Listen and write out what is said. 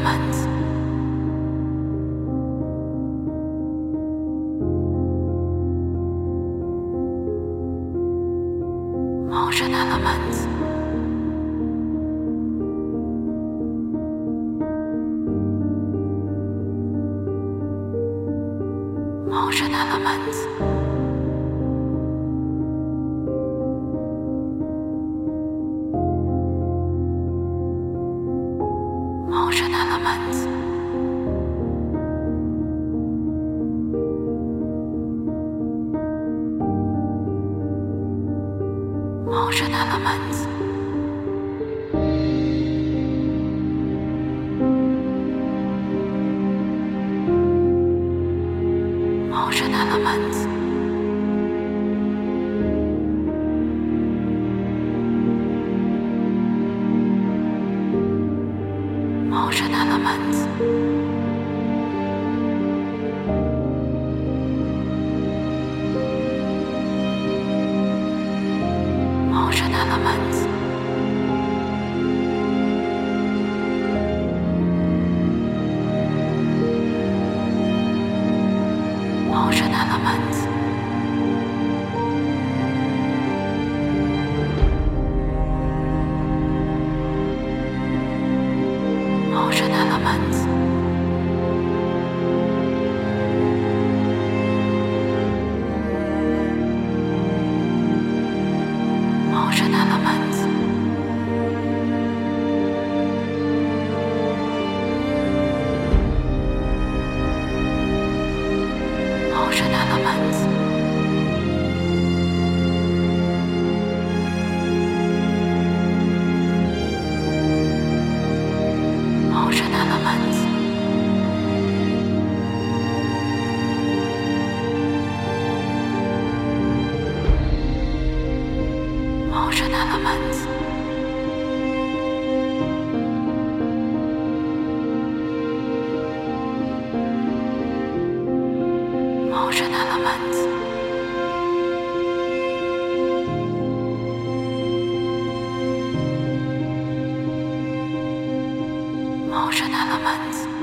element. Motion element. Motion element. Motion element. Motion element. Motion element. Motion element. Motion element. Motion element. Motion element. Motion element. Motion element. Motion element. Motion element. Motion element. Motion element.